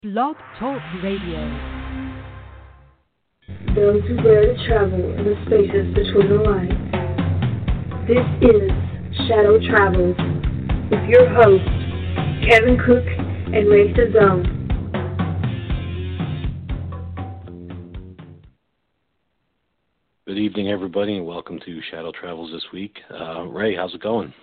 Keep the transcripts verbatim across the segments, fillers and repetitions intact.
Blog Talk Radio. Those who dare to travel in the spaces between the lines. This is Shadow Travels with your hosts, Kevin Cook and Ray Cezone. Good evening, everybody, and welcome to Shadow Travels this week. Uh, Ray, how's it going?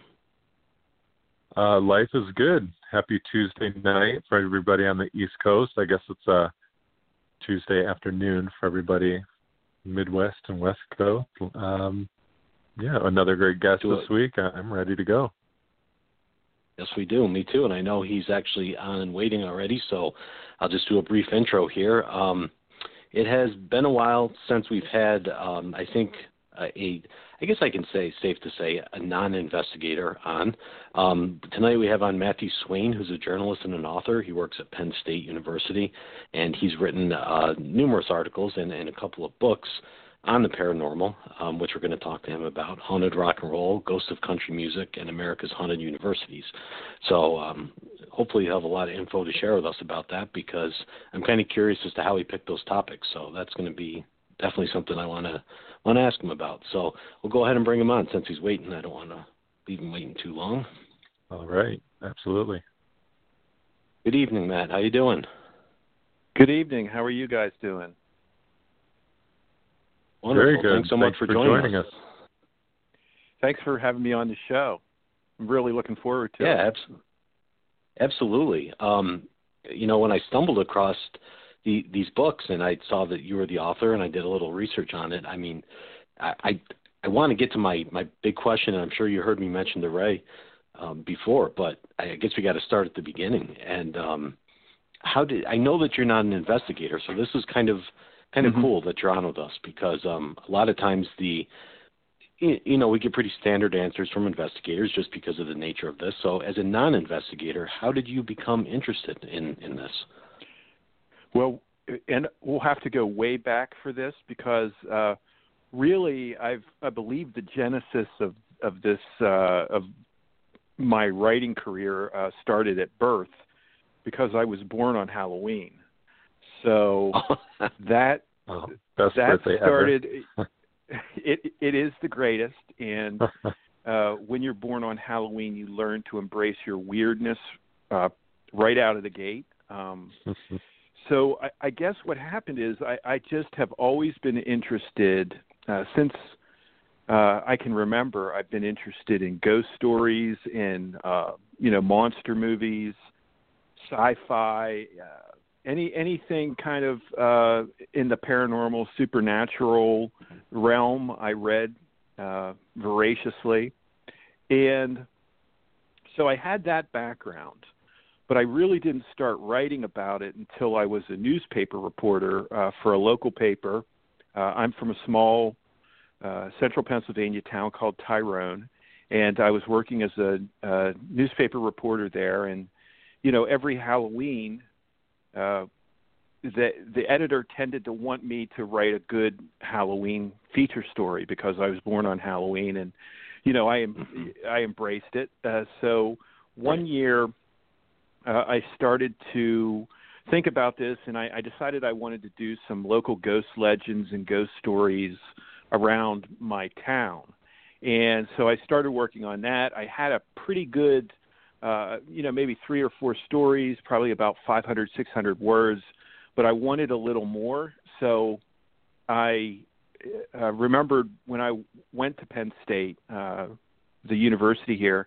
Uh, life is good. Happy Tuesday night for everybody on the East Coast. I guess it's uh, Tuesday afternoon for everybody Midwest and West Coast. Um, yeah, another great guest do this it. week. I'm ready to go. Yes, we do. Me too. And I know he's actually on and waiting already, so I'll just do a brief intro here. Um, it has been a while since we've had, um, I think, a, a, I guess I can say, safe to say, a non-investigator on. Um, tonight we have on Matthew Swain, who's a journalist and an author. He works at Penn State University, and he's written uh, numerous articles and, and a couple of books on the paranormal, um, which we're going to talk to him about: Haunted Rock and Roll, Ghosts of Country Music, and America's Haunted Universities. So um, hopefully you'll have a lot of info to share with us about that, because I'm kind of curious as to how he picked those topics. So that's going to be definitely something I want to want to ask him about. So we'll go ahead and bring him on since he's waiting. I don't want to leave him waiting too long. All right, absolutely. Good evening, Matt. How you doing? Good evening. How are you guys doing? Wonderful. Very good. Thanks so much Thanks for, for joining, joining us. us. Thanks for having me on the show. I'm really looking forward to yeah, it. abs- absolutely. Um, you know, when I stumbled across the, these books and I saw that you were the author and I did a little research on it, I mean, I I, I want to get to my, my big question, and I'm sure you heard me mention to Ray um, before, but I guess we got to start at the beginning. And um, how did I know that you're not an investigator? So this is kind of kind of Mm-hmm. cool that you're on with us, because um, a lot of times the you know, we get pretty standard answers from investigators just because of the nature of this. So as a non-investigator, how did you become interested in, in this? Well, and we'll have to go way back for this, because uh, really, I've I believe the genesis of of this uh, of my writing career uh, started at birth, because I was born on Halloween. So that Oh, best that birthday started. ever. It it is the greatest, and uh, when you're born on Halloween, you learn to embrace your weirdness uh, right out of the gate. Um, so I, I guess what happened is I, I just have always been interested uh, since uh, I can remember. I've been interested in ghost stories, in uh, you know monster movies, sci-fi. Uh, Any anything kind of uh, in the paranormal, supernatural realm, I read uh, voraciously, and so I had that background. But I really didn't start writing about it until I was a newspaper reporter uh, for a local paper. Uh, I'm from a small uh, central Pennsylvania town called Tyrone, and I was working as a, a newspaper reporter there. And you know, every Halloween, Uh, the the editor tended to want me to write a good Halloween feature story, because I was born on Halloween, and you know I mm-hmm. I embraced it. Uh, so one year uh, I started to think about this, and I, I decided I wanted to do some local ghost legends and ghost stories around my town, and so I started working on that. I had a pretty good Uh, you know, maybe three or four stories, probably about five hundred, six hundred words, but I wanted a little more. So I uh, remembered when I went to Penn State, uh, the university here,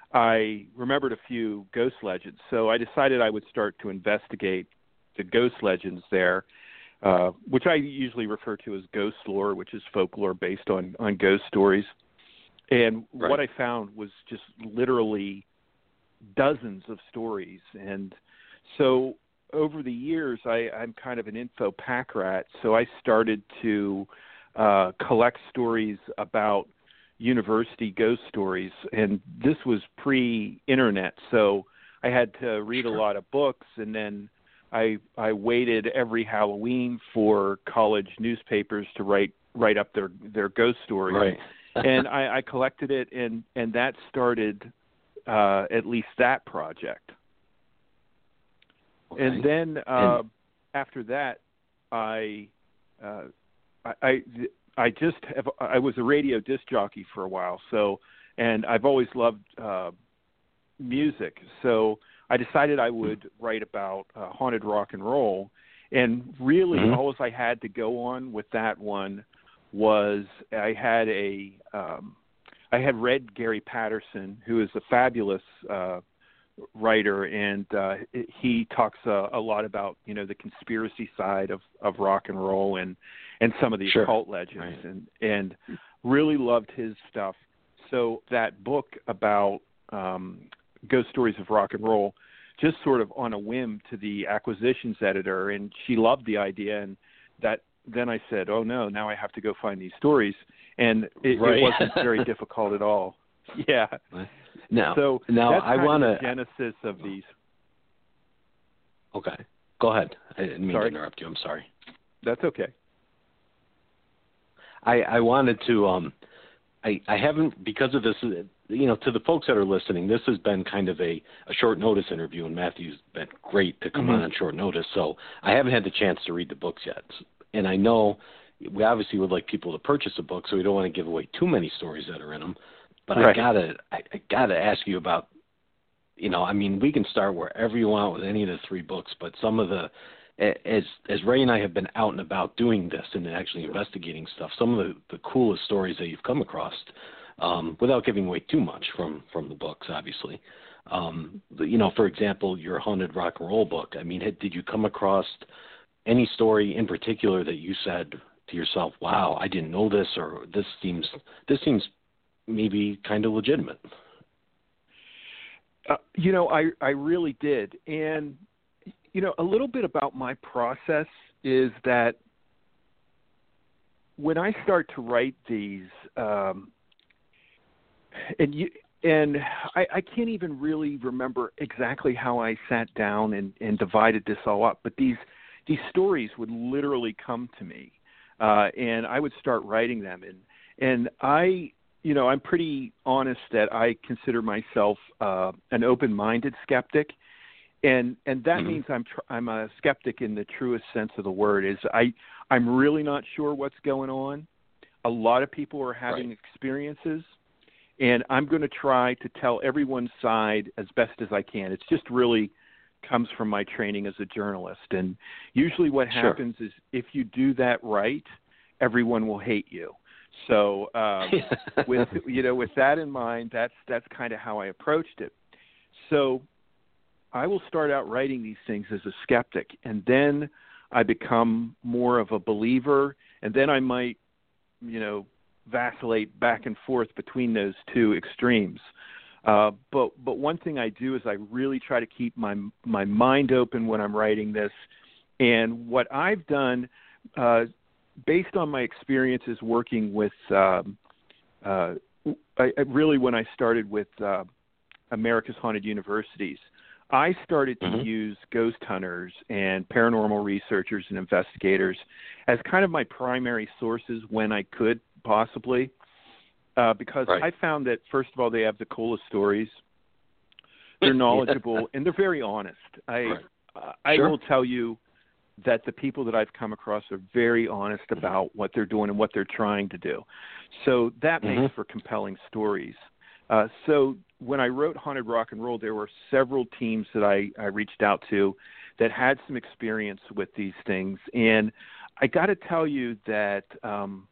I remembered a few ghost legends. So I decided I would start to investigate the ghost legends there, uh, which I usually refer to as ghost lore, which is folklore based on, on ghost stories. And Right. what I found was just literally dozens of stories. And so over the years, I, I'm kind of an info pack rat. So I started to uh, collect stories about university ghost stories. And this was pre-internet. So I had to read a lot of books. And then I, I waited every Halloween for college newspapers to write, write up their, their ghost stories. Right. and I, I collected it, and, and that started Uh, at least that project. Okay. And then uh, and... after that, I, uh, I, I, I just have, I was a radio disc jockey for a while. So, and I've always loved uh, music. So I decided I would write about uh, haunted rock and roll. And really, mm-hmm. all I had to go on with that one was I had a, um, I had read Gary Patterson, who is a fabulous uh, writer, and uh, he talks uh, a lot about, you know, the conspiracy side of, of rock and roll and, and some of the sure. occult legends, right. and and really loved his stuff. So that book about um, Ghost Stories of Rock and Roll, just sort of on a whim to the acquisitions editor, and she loved the idea, and that then I said, oh no, now I have to go find these stories, and it, right. it wasn't very difficult at all. Yeah. Now, so now that's I want to to genesis of these. Okay, go ahead. I didn't mean sorry. to interrupt you. I'm sorry. That's okay. I, I wanted to. Um, I I haven't because of this. You know, to the folks that are listening, this has been kind of a, a short notice interview, and Matthew's been great to come mm-hmm. on on short notice. So I haven't had the chance to read the books yet, and I know we obviously would like people to purchase a book, so we don't want to give away too many stories that are in them. But right. I gotta, I, I gotta ask you about, you know, I mean, we can start wherever you want with any of the three books, but some of the, as as Ray and I have been out and about doing this and actually investigating stuff, some of the, the coolest stories that you've come across, um, without giving away too much from, from the books, obviously. Um, you know, for example, your Haunted Rock and Roll book. I mean, had, did you come across any story in particular that you said to yourself, "Wow, I didn't know this," or "This seems this seems." maybe kind of legitimate? Uh, you know, I, I really did. And, you know, a little bit about my process is that when I start to write these, um, and you, and I, I can't even really remember exactly how I sat down and, and divided this all up, but these, these stories would literally come to me, uh, and I would start writing them. And, and I, You know, I'm pretty honest that I consider myself uh, an open-minded skeptic, and and that mm-hmm. means I'm tr- I'm a skeptic in the truest sense of the word. Is I I'm really not sure what's going on. A lot of people are having right. experiences, and I'm going to try to tell everyone's side as best as I can. It's just really comes from my training as a journalist, and usually what sure. happens is if you do that right, everyone will hate you. So, um, with you know, with that in mind, that's that's kind of how I approached it. So, I will start out writing these things as a skeptic, and then I become more of a believer, and then I might, you know, vacillate back and forth between those two extremes. Uh, but but one thing I do is I really try to keep my my mind open when I'm writing this, and what I've done. Uh, Based on my experiences working with, um, uh, I, I really when I started with uh, America's Haunted Universities, I started to mm-hmm. use ghost hunters and paranormal researchers and investigators as kind of my primary sources when I could possibly, uh, because right. I found that, first of all, they have the coolest stories. They're knowledgeable, and they're very honest. I, right. uh, I sure. will tell you that the people that I've come across are very honest about what they're doing and what they're trying to do. So that mm-hmm. makes for compelling stories. Uh, so when I wrote Haunted Rock and Roll, there were several teams that I, I reached out to that had some experience with these things. And I got to tell you that um,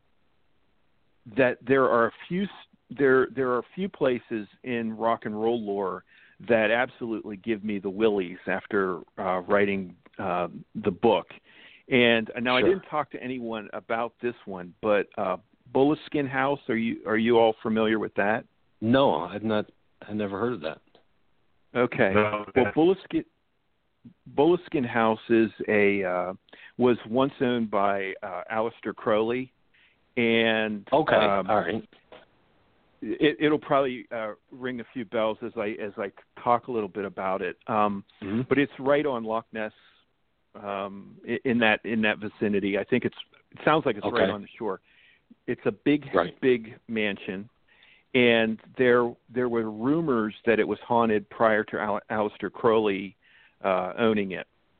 that there are a few there there are a few places in rock and roll lore that absolutely give me the willies after uh, writing uh, the book. And uh, now sure. I didn't talk to anyone about this one, but uh, Bulleskin House, are you are you all familiar with that? No, I've not. I've never heard of that. Okay. No, well, Bulleskin Bulleskin House is a uh, was once owned by uh, Aleister Crowley, and okay, um, all right. It, it'll probably uh, ring a few bells as I as I talk a little bit about it. Um, mm-hmm. But it's right on Loch Ness, um, in that in that vicinity. I think it's it sounds like it's okay. right on the shore. It's a big right. big mansion, and there there were rumors that it was haunted prior to Al- Aleister Crowley uh, owning it.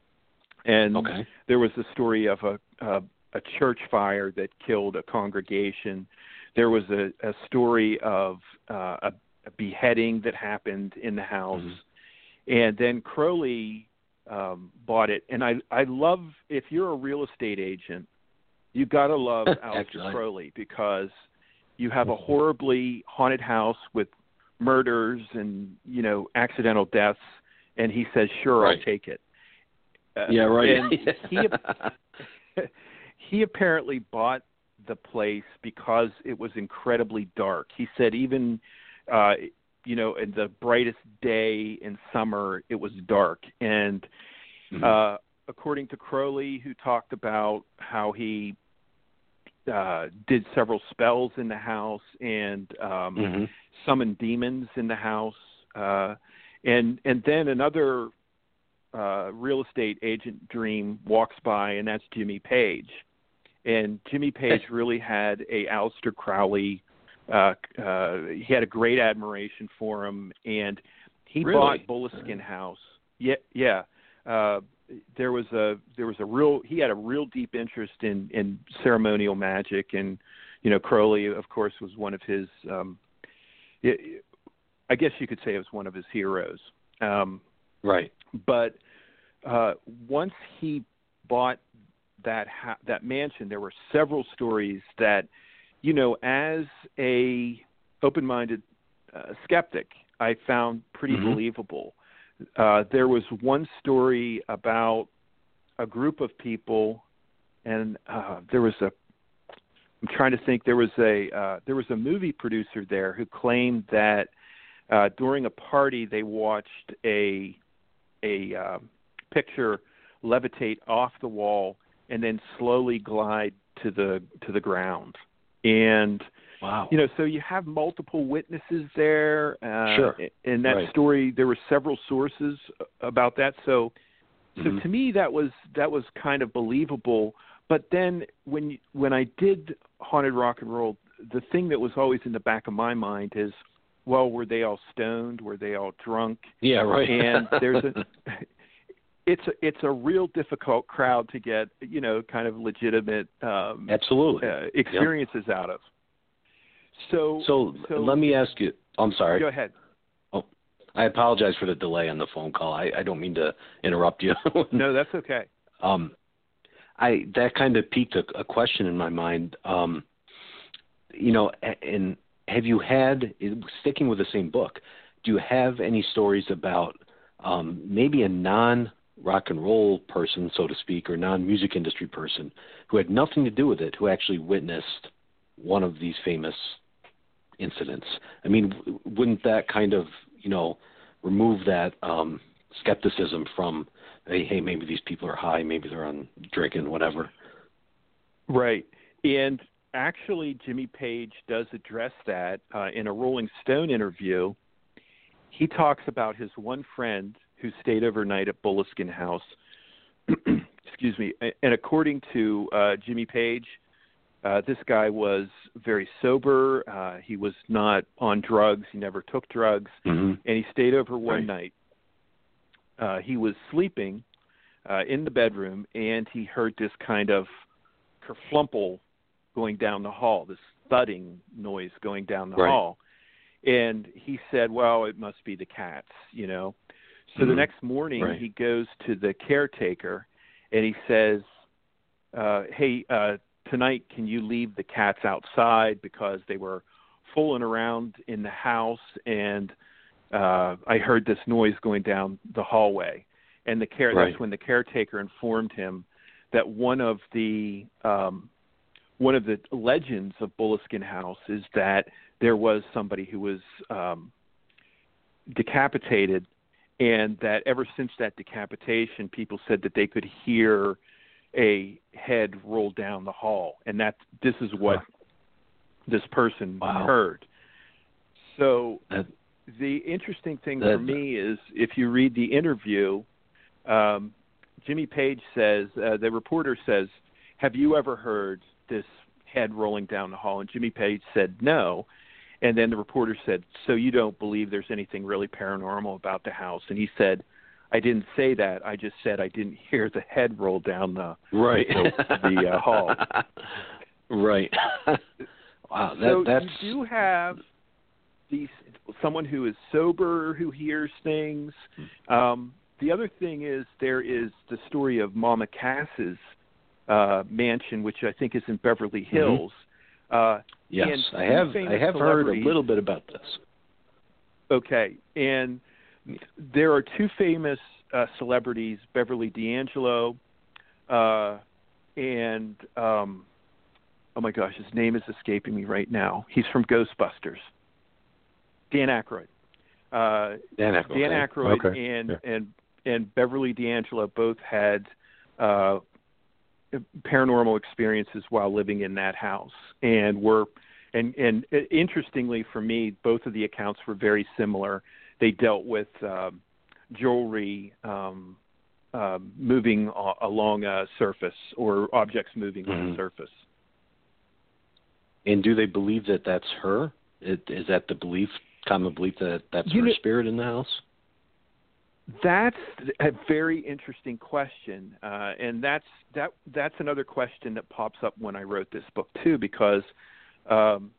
And okay. there was the story of a, a a church fire that killed a congregation. There was a, a story of uh, a, a beheading that happened in the house. Mm-hmm. And then Crowley um, bought it. And I, I love, if you're a real estate agent, you got to love Aleister Crowley, because you have a horribly haunted house with murders and, you know, accidental deaths. And he says, sure, right. I'll take it. Uh, yeah, right. And he, he apparently bought the place because it was incredibly dark. He said even, uh, you know, in the brightest day in summer, it was dark. And mm-hmm. uh, according to Crowley, who talked about how he uh, did several spells in the house and um, mm-hmm. summoned demons in the house. Uh, and and then another uh, real estate agent dream walks by, and that's Jimmy Page. And Jimmy Page really had a Aleister Crowley. Uh, uh, he had a great admiration for him, and he really? bought Bulliskin House. Yeah, yeah. Uh, there was a there was a real. He had a real deep interest in, in ceremonial magic, and you know, Crowley, of course, was one of his. Um, it, I guess you could say it was one of his heroes. Um, right. But uh, once he bought that ha- that mansion, there were several stories that, you know, as a open-minded uh, skeptic, I found pretty mm-hmm. believable. Uh, there was one story about a group of people, and uh, there was a. I'm trying to think. There was a uh, there was a movie producer there who claimed that uh, during a party they watched a a uh, picture levitate off the wall and then slowly glide to the to the ground. And wow, you know, so you have multiple witnesses there. Uh, sure. In that right. story, there were several sources about that. So, mm-hmm. so to me, that was that was kind of believable. But then when when I did Haunted Rock and Roll, the thing that was always in the back of my mind is, well, were they all stoned? Were they all drunk? Yeah, right. And there's a it's a it's a real difficult crowd to get, you know, kind of legitimate um, absolutely uh, experiences yep. out of. So, so so let me ask you. I'm sorry. Go ahead. Oh, I apologize for the delay on the phone call. I, I don't mean to interrupt you. No, that's okay. Um, I that kind of piqued a, a question in my mind. Um, you know, and have you had, sticking with the same book, do you have any stories about um, maybe a non rock and roll person, so to speak, or non-music industry person who had nothing to do with it, who actually witnessed one of these famous incidents? I mean, w- wouldn't that kind of, you know, remove that um, skepticism from, hey, hey, maybe these people are high, maybe they're on drinking, whatever? Right. And actually, Jimmy Page does address that uh, in a Rolling Stone interview. He talks about his one friend who stayed overnight at Bulliskin House. Excuse me. And according to uh, Jimmy Page, uh, this guy was very sober. Uh, he was not on drugs. He never took drugs. Mm-hmm. And he stayed over one right. night. Uh, he was sleeping uh, in the bedroom, and he heard this kind of kerflumple going down the hall, this thudding noise going down the right. hall. And he said, well, it must be the cats, you know. So mm-hmm. the next morning right. he goes to the caretaker and he says, uh, hey, uh, tonight can you leave the cats outside because they were fooling around in the house and uh, I heard this noise going down the hallway. And the care- right. that's when the caretaker informed him that one of the um, one of the legends of Bulliskin House is that there was somebody who was um, decapitated, and that ever since that decapitation, people said that they could hear a head roll down the hall, and that this is what this person wow. heard. So that, the interesting thing that, for me is if you read the interview, um, Jimmy Page says, uh, the reporter says, have you ever heard this head rolling down the hall? And Jimmy Page said no. And then the reporter said, so you don't believe there's anything really paranormal about the house? And he said, I didn't say that. I just said I didn't hear the head roll down the right the, the uh, hall. Right. Wow. That, so that's... you do have these someone who is sober who hears things. Um, the other thing is there is the story of Mama Cass's uh, mansion, which I think is in Beverly Hills. Mm-hmm. Uh, yes, I have. I have heard a little bit about this. Okay, and there are two famous uh, celebrities, Beverly D'Angelo, uh, and um, oh my gosh, his name is escaping me right now. He's from Ghostbusters. Dan Aykroyd. Uh, Dan Aykroyd. Dan Aykroyd okay. and, yeah. and and Beverly D'Angelo both had uh, paranormal experiences while living in that house, and were and and interestingly for me, both of the accounts were very similar. They dealt with um, jewelry um, uh, moving a- along a surface or objects moving mm-hmm. on a surface. And do they believe that that's her? It, is that the belief, common belief that that's you her know, spirit in the house? That's a very interesting question, uh, and that's that. That's another question that pops up when I wrote this book too, because um,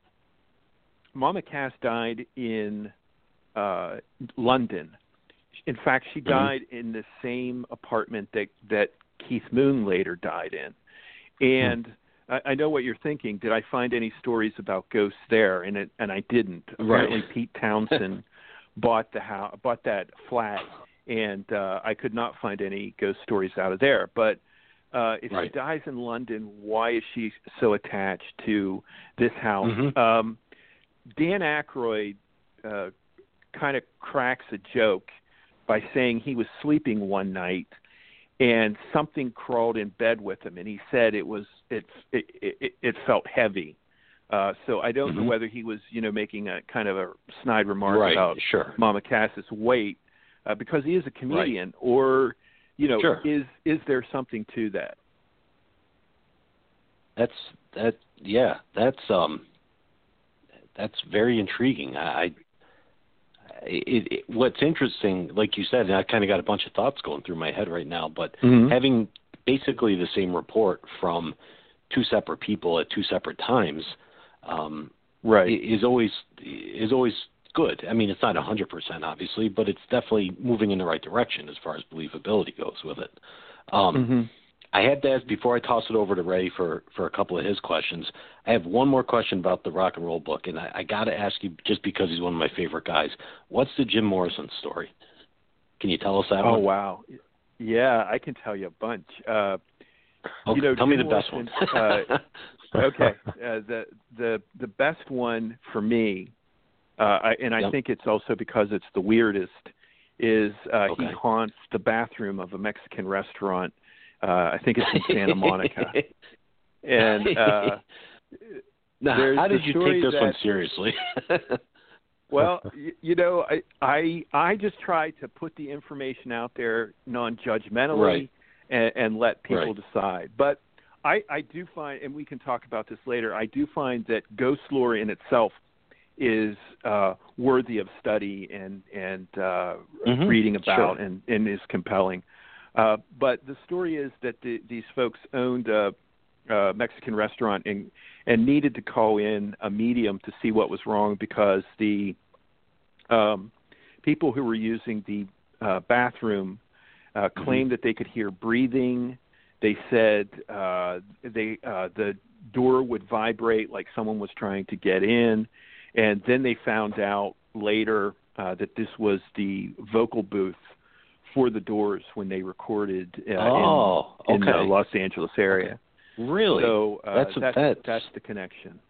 Mama Cass died in uh, London. In fact, she died mm-hmm. in the same apartment that that Keith Moon later died in, and. Mm-hmm. I know what you're thinking. Did I find any stories about ghosts there? And it, and I didn't. Apparently, right. Pete Townsend bought the house, bought that flat, and uh, I could not find any ghost stories out of there. But uh, if right. she dies in London, why is she so attached to this house? Mm-hmm. Um, Dan Aykroyd uh, kind of cracks a joke by saying he was sleeping one night and something crawled in bed with him, and he said it was it it it, it felt heavy. Uh, so I don't mm-hmm. know whether he was you know making a kind of a snide remark right. about sure. Mama Cass's weight uh, because he is a comedian, right. or you know sure. is is there something to that? That's that yeah that's um that's very intriguing. I. I It, it, what's interesting, like you said, and I kind of got a bunch of thoughts going through my head right now, but mm-hmm. having basically the same report from two separate people at two separate times um, right. is always is always good. I mean, it's not one hundred percent, obviously, but it's definitely moving in the right direction as far as believability goes with it. Um, mm-hmm. I had to ask, before I toss it over to Ray for, for a couple of his questions, I have one more question about the rock and roll book, and I, I got to ask you, just because he's one of my favorite guys, what's the Jim Morrison story? Can you tell us that oh, one? Oh, wow. Yeah, I can tell you a bunch. Uh, okay, you know, tell Jim me the Morrison, best one. uh, okay. Uh, the, the, the best one for me, uh, I, and I yep. think it's also because it's the weirdest, is uh, okay. he haunts the bathroom of a Mexican restaurant. Uh, I think it's in Santa Monica. And uh, now, how did you take this that, one seriously? well, you, you know, I, I I just try to put the information out there non-judgmentally right. and, and let people right. decide. But I, I do find, and we can talk about this later, I do find that ghost lore in itself is uh, worthy of study and, and uh, mm-hmm. reading about sure. and, and is compelling. Uh, but the story is that the, these folks owned a, a Mexican restaurant and, and needed to call in a medium to see what was wrong because the um, people who were using the uh, bathroom uh, claimed mm-hmm. that they could hear breathing. They said uh, they uh, the door would vibrate like someone was trying to get in, and then they found out later uh, that this was the vocal booth for the Doors when they recorded uh, oh, in, okay. in the Los Angeles area. Okay. Really? So uh, that's, that's, that's that's the connection.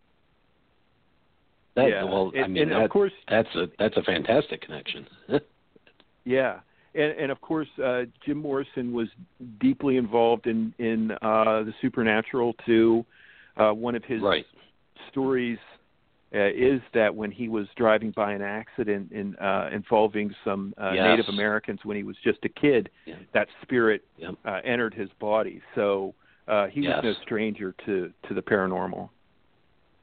That, yeah. Well, and, I mean, and that, of course, that's a that's a fantastic connection. yeah, and, and of course, uh, Jim Morrison was deeply involved in in uh, the supernatural too. Uh, one of his right. stories Uh, is that when he was driving by an accident in, uh, involving some uh, yes. Native Americans when he was just a kid, yeah. that spirit yep. uh, entered his body. So uh, he yes. was no stranger to, to the paranormal.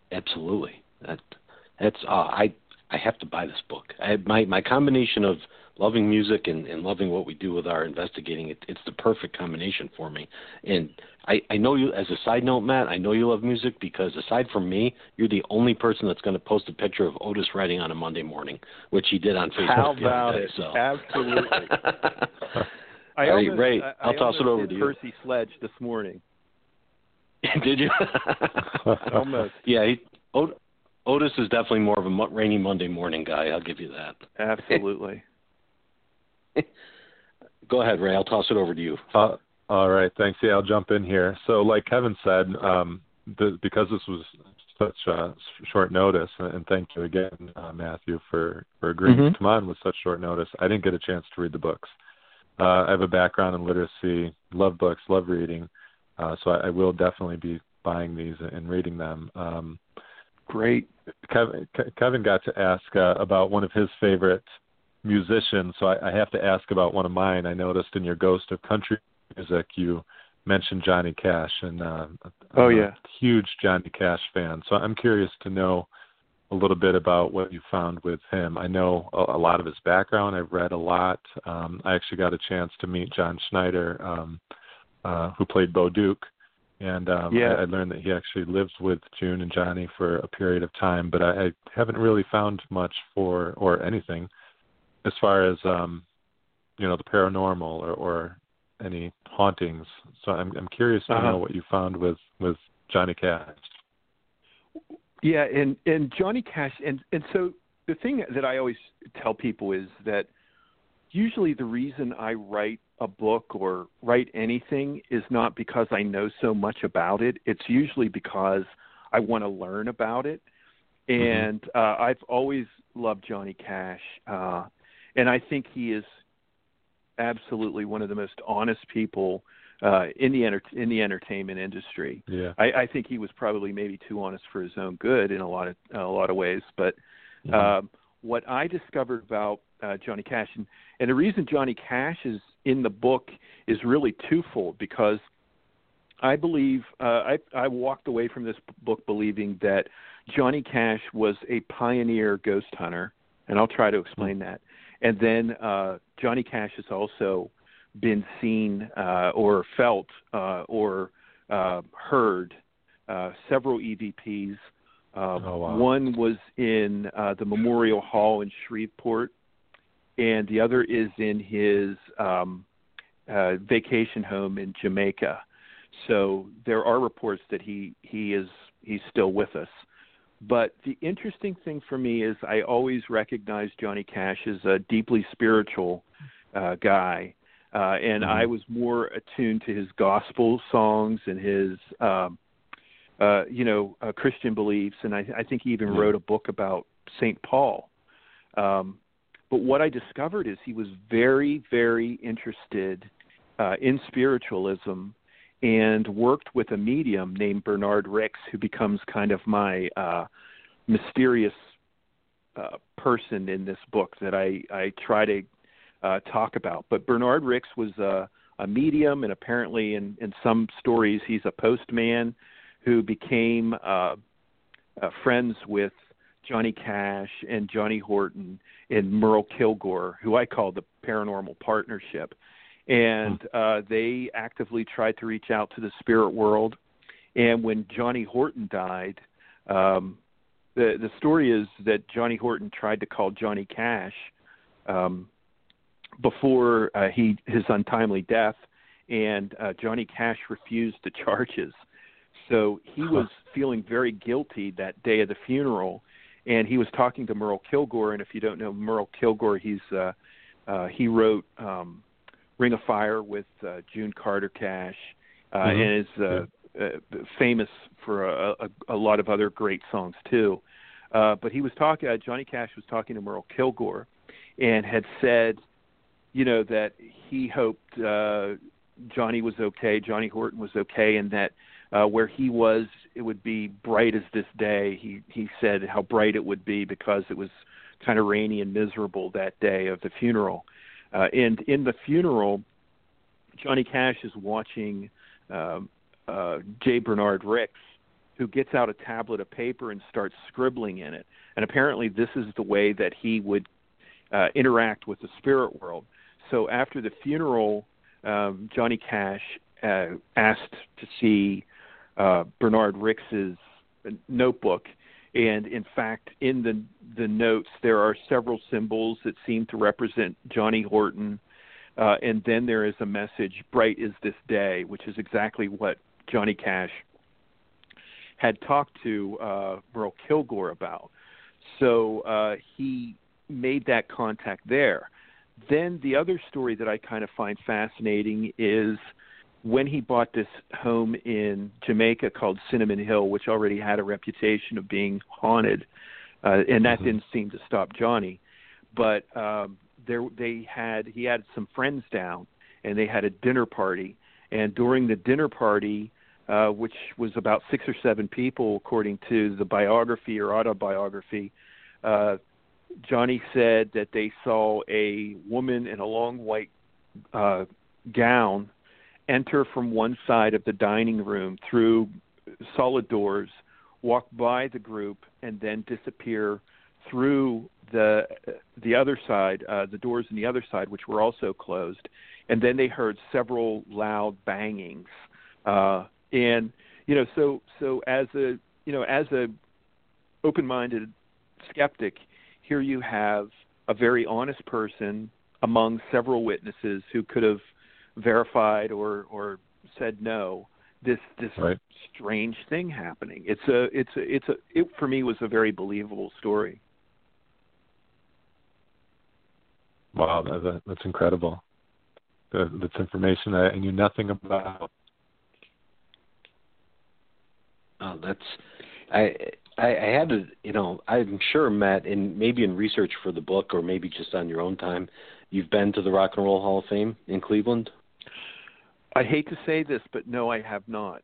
Absolutely. That that's uh, I I have to buy this book. I, my my combination of loving music and, and loving what we do with our investigating, it, it's the perfect combination for me. And I, I know you, as a side note, Matt, I know you love music because aside from me, you're the only person that's going to post a picture of Otis writing on a Monday morning, which he did on Facebook. How about day, it? So. Absolutely. I All right, almost, Ray, I, I'll I toss it over did to you. Percy Sledge this morning. Did you? Almost. Yeah, he, Ot- Otis is definitely more of a mo- rainy Monday morning guy. I'll give you that. Absolutely. Go ahead, Ray. I'll toss it over to you. Uh, all right. Thanks. Yeah, I'll jump in here. So like Kevin said, um, the, because this was such uh, short notice, and thank you again, uh, Matthew, for, for agreeing Mm-hmm. to come on with such short notice, I didn't get a chance to read the books. Uh, I have a background in literacy, love books, love reading, uh, so I, I will definitely be buying these and reading them. Um, Great. Kevin, Kevin got to ask uh, about one of his favorite musicians, so I, I have to ask about one of mine. I noticed in your Ghost of Country Music you mentioned Johnny Cash, and uh, Oh, I'm yeah. a huge Johnny Cash fan, so I'm curious to know a little bit about what you found with him. I know a, a lot of his background. I've read a lot. Um, I actually got a chance to meet John Schneider, um, uh, who played Bo Duke, and um, Yeah. I, I learned that he actually lived with June and Johnny for a period of time, but I, I haven't really found much for, or anything, as far as, um, you know, the paranormal or, or any hauntings. So I'm, I'm curious to Uh-huh. know what you found with, with Johnny Cash. Yeah, and, and Johnny Cash, and, and so the thing that I always tell people is that usually the reason I write a book or write anything is not because I know so much about it. It's usually because I want to learn about it. And mm-hmm. uh, I've always loved Johnny Cash, uh, and I think he is absolutely one of the most honest people uh, in the enter- in the entertainment industry. Yeah. I, I think he was probably maybe too honest for his own good in a lot of uh, a lot of ways. But mm-hmm. um, what I discovered about uh, Johnny Cash, and, and the reason Johnny Cash is in the book is really twofold, because I believe uh, I, I walked away from this book believing that Johnny Cash was a pioneer ghost hunter, and I'll try to explain mm-hmm. that. And then uh, Johnny Cash has also been seen uh, or felt uh, or uh, heard uh, several E V Ps. Uh, oh, wow. One was in uh, the Memorial Hall in Shreveport, and the other is in his um, uh, vacation home in Jamaica. So there are reports that he, he is he's still with us. But the interesting thing for me is I always recognize Johnny Cash as a deeply spiritual uh, guy, uh, and mm-hmm. I was more attuned to his gospel songs and his, um, uh, you know, uh, Christian beliefs, and I, I think he even mm-hmm. wrote a book about Saint Paul. Um, but what I discovered is he was very, very interested uh, in spiritualism, and worked with a medium named Bernard Ricks, who becomes kind of my uh, mysterious uh, person in this book that I, I try to uh, talk about. But Bernard Ricks was a, a medium, and apparently in, in some stories he's a postman who became uh, uh, friends with Johnny Cash and Johnny Horton and Merle Kilgore, who I call the Paranormal Partnership. And uh, they actively tried to reach out to the spirit world. And when Johnny Horton died, um, the the story is that Johnny Horton tried to call Johnny Cash um, before uh, he his untimely death, and uh, Johnny Cash refused the charges. So he was feeling very guilty that day of the funeral, and he was talking to Merle Kilgore. And if you don't know Merle Kilgore, he's uh, uh, he wrote Um, Ring of Fire with uh, June Carter Cash, uh, mm-hmm. and is uh, uh, famous for a, a, a lot of other great songs too. Uh, but he was talking. Uh, Johnny Cash was talking to Merle Kilgore, and had said, you know, that he hoped uh, Johnny was okay, Johnny Horton was okay, and that uh, where he was, it would be bright as this day. He he said how bright it would be because it was kind of rainy and miserable that day of the funeral. Uh, and in the funeral, Johnny Cash is watching um, uh, J. Bernard Ricks, who gets out a tablet of paper and starts scribbling in it. And apparently this is the way that he would uh, interact with the spirit world. So after the funeral, um, Johnny Cash uh, asked to see uh, Bernard Ricks's notebook, and in fact, in the the notes there are several symbols that seem to represent Johnny Horton, uh, and then there is a message, "Bright is this day," which is exactly what Johnny Cash had talked to uh, Merle Kilgore about. So uh, he made that contact there. Then the other story that I kind of find fascinating is when he bought this home in Jamaica called Cinnamon Hill, which already had a reputation of being haunted, uh, and that mm-hmm. didn't seem to stop Johnny. But um, there, they had he had some friends down, and they had a dinner party. And during the dinner party, uh, which was about six or seven people, according to the biography or autobiography, uh, Johnny said that they saw a woman in a long white uh, gown enter from one side of the dining room through solid doors, walk by the group, and then disappear through the the other side, uh, the doors on the other side, which were also closed. And then they heard several loud bangings. Uh, and you know, so so as a you know as a open-minded skeptic, here you have a very honest person among several witnesses who could have verified or, or said no. This this right. strange thing happening. It's a it's a it's a it for me was a very believable story. Wow, that, that's incredible. That's information I knew nothing about. Oh, that's I. I, I had to, you know, I'm sure, Matt, and maybe in research for the book or maybe just on your own time, you've been to the Rock and Roll Hall of Fame in Cleveland? I hate to say this, but no, I have not.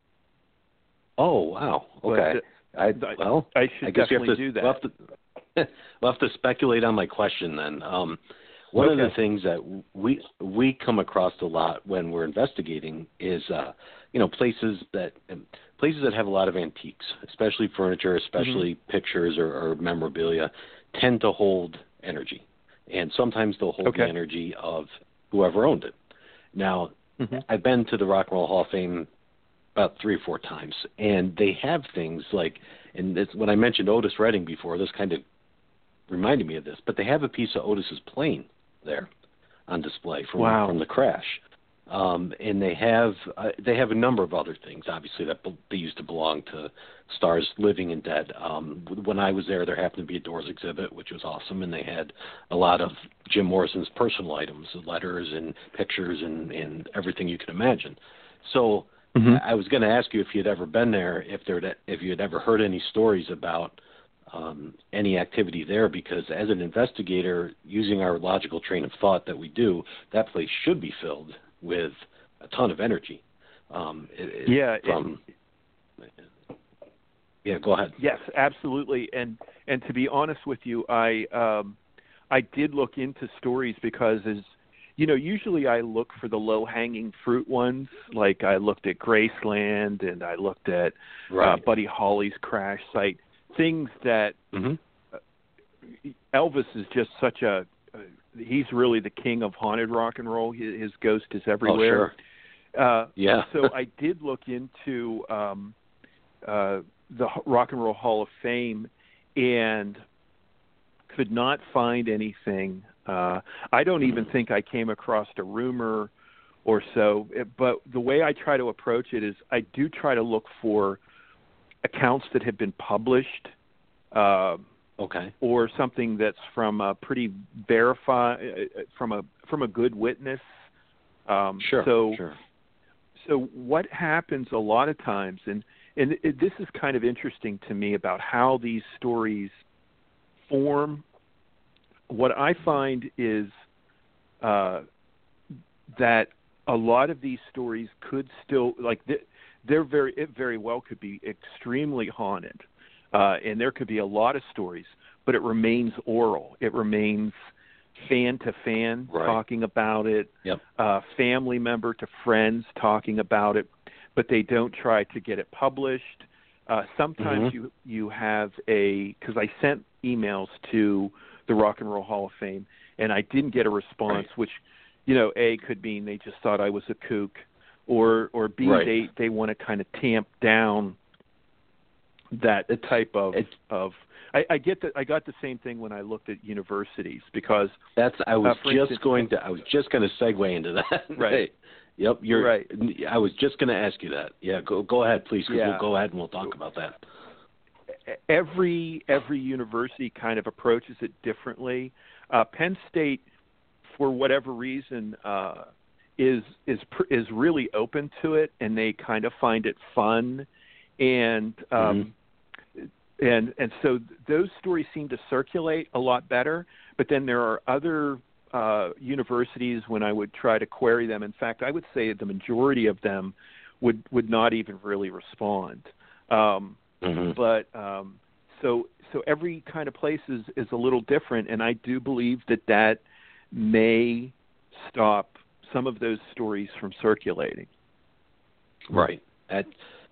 Oh, wow. Okay. But, uh, I, well, I should I guess definitely to, do that. We'll have, to, we'll have to speculate on my question then. Um, one okay. of the things that we we come across a lot when we're investigating is, uh, you know, places that places that have a lot of antiques, especially furniture, especially mm-hmm. pictures or, or memorabilia, tend to hold energy, and sometimes they'll hold okay. the energy of whoever owned it. Now, mm-hmm. I've been to the Rock and Roll Hall of Fame about three or four times, and they have things like, and it's, when I mentioned Otis Redding before, this kind of reminded me of this, but they have a piece of Otis's plane there on display from wow. from the crash. Um, and they have uh, they have a number of other things, obviously, that be- they used to belong to stars living and dead. Um, when I was there, there happened to be a Doors exhibit, which was awesome, and they had a lot of Jim Morrison's personal items, letters and pictures and, and everything you can imagine. So mm-hmm. I was going to ask you if you'd ever been there, if there if you had ever heard any stories about um, any activity there, because as an investigator, using our logical train of thought that we do, that place should be filled with a ton of energy. Um, it, yeah. From, it, yeah. Go ahead. Yes, absolutely. And and to be honest with you, I um, I did look into stories because, as you know, usually I look for the low hanging fruit ones. Like I looked at Graceland and I looked at right. uh, Buddy Holly's crash site. Things that mm-hmm. uh, Elvis is just such a uh, he's really the king of haunted rock and roll. His, his ghost is everywhere. Oh, sure. Uh, yeah. So I did look into um, uh, the Rock and Roll Hall of Fame and could not find anything. Uh, I don't even think I came across a rumor or so. But the way I try to approach it is I do try to look for accounts that have been published. Uh, Okay. Or something that's from a pretty verify from a from a good witness. Um, sure. So, sure. so what happens a lot of times, and and it, this is kind of interesting to me about how these stories form. What I find is uh, that a lot of these stories could still like they're very it very well could be extremely haunted. Uh, and there could be a lot of stories, but it remains oral. It remains fan to fan right. talking about it, yep. uh, family member to friends talking about it, but they don't try to get it published. Uh, sometimes mm-hmm. you you have a – because I sent emails to the Rock and Roll Hall of Fame, and I didn't get a response, right. which, you know, A, could mean they just thought I was a kook, or or B, right. they, they want to kind of tamp down that type of it's, of I, I get that I got the same thing when I looked at universities, because that's I was uh, just instance, going to I was just going to segue into that. Right. Yep, you're right. I was just going to ask you that. Yeah, go go ahead, please. Yeah. We'll go ahead and we'll talk about that. Every every university kind of approaches it differently. Uh, Penn State, for whatever reason, uh, is is is really open to it, and they kind of find it fun, and um, mm-hmm. and and so those stories seem to circulate a lot better. But then there are other uh, universities, when I would try to query them. In fact, I would say the majority of them would would not even really respond. Um, mm-hmm. But um, so so every kind of place is, is a little different, and I do believe that that may stop some of those stories from circulating. Right. At,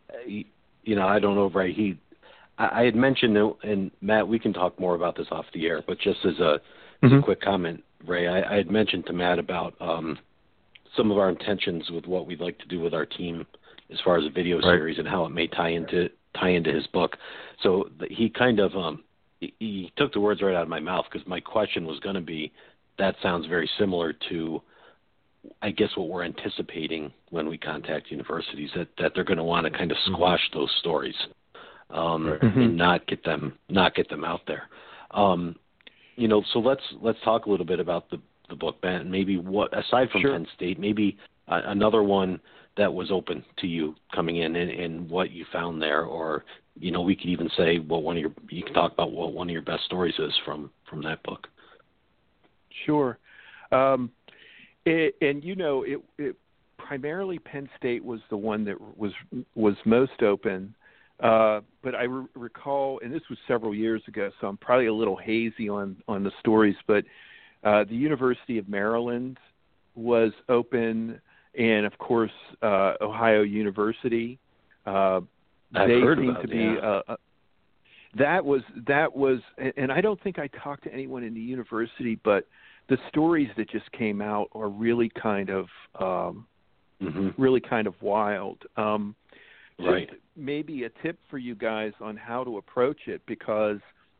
you know, I don't know, Ray. He, I, I had mentioned, and Matt, we can talk more about this off the air, but just as a, mm-hmm. as a quick comment, Ray, I, I had mentioned to Matt about um, some of our intentions with what we'd like to do with our team as far as a video right. series and how it may tie into tie into his book. So he kind of um, he, he took the words right out of my mouth, because my question was going to be, that sounds very similar to, I guess, what we're anticipating when we contact universities, that, that they're going to want to kind of squash those stories um, mm-hmm. and not get them not get them out there. Um, you know, so let's let's talk a little bit about the, the book, Ben. Maybe what, aside from sure. Penn State, maybe uh, another one that was open to you coming in, and, and what you found there, or you know, we could even say what one of your you can talk about what one of your best stories is from from that book. Sure. Um, it, and, you know, it, it primarily Penn State was the one that was was most open. Uh, but I re- recall, and this was several years ago, so I'm probably a little hazy on, on the stories, but uh, the University of Maryland was open, and, of course, uh, Ohio University. Uh, I've they heard seem about to it, be yeah. uh, That was that was, and I don't think I talked to anyone in the university, but the stories that just came out are really kind of, um, mm-hmm. really kind of wild. Um, right. Maybe a tip for you guys on how to approach it, because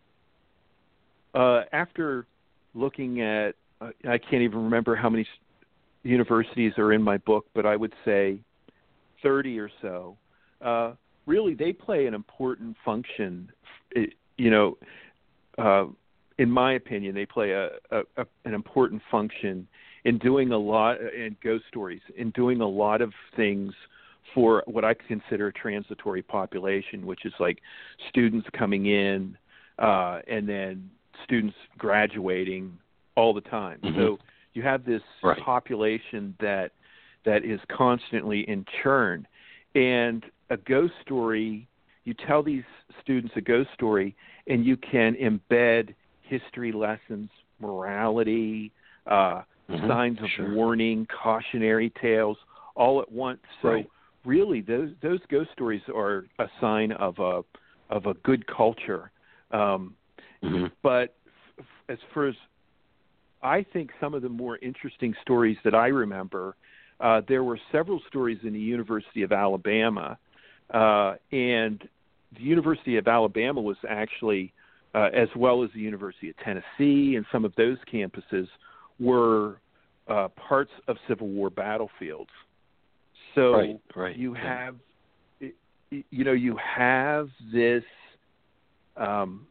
uh, after looking at, uh, I can't even remember how many universities are in my book, but I would say thirty or so. Uh, really, they play an important function. It, you know, uh, in my opinion, they play a, a, a an important function in doing a lot, in ghost stories, in doing a lot of things for what I consider a transitory population, which is like students coming in uh, and then students graduating all the time. Mm-hmm. So you have this right. population that that is constantly in churn, and a ghost story, you tell these students a ghost story, and you can embed history lessons, morality, uh, mm-hmm. signs of sure. warning, cautionary tales, all at once. So right. really, those those ghost stories are a sign of a of a good culture. Um, mm-hmm. But f- as far as I think, some of the more interesting stories that I remember, uh, there were several stories in the University of Alabama. Uh, and the University of Alabama was actually, uh, as well as the University of Tennessee and some of those campuses, were uh, parts of Civil War battlefields. So right, right, you yeah. have, you know, you have this. Um,